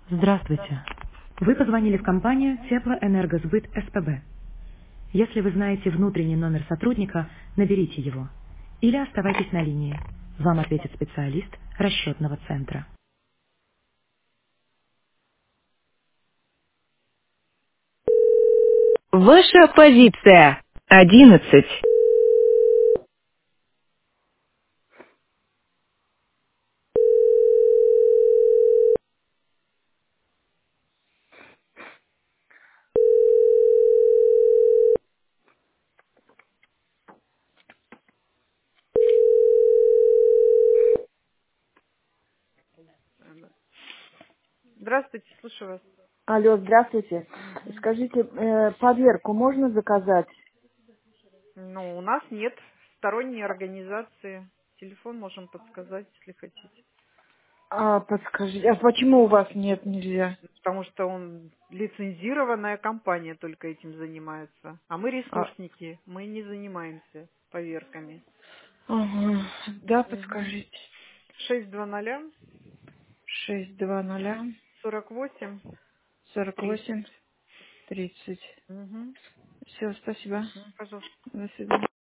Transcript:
Здравствуйте. Вы позвонили в компанию Теплоэнергосбыт СПБ. Если вы знаете внутренний номер сотрудника, наберите его. Или оставайтесь на линии. Вам ответит специалист расчетного центра. Ваша позиция 11. Здравствуйте, слушаю вас. Алло, здравствуйте. Скажите, поверку можно заказать? Ну, у нас нет сторонней организации. Телефон можем подсказать, если хотите. Подскажите, а почему у вас нет, нельзя? Потому что он лицензированная компания только этим занимается. А мы А, ресурсники, мы не занимаемся поверками. ага, да, Угу. подскажите. 620 620 48 30. 48 30. Угу. Все, спасибо. Пожалуйста. До свидания.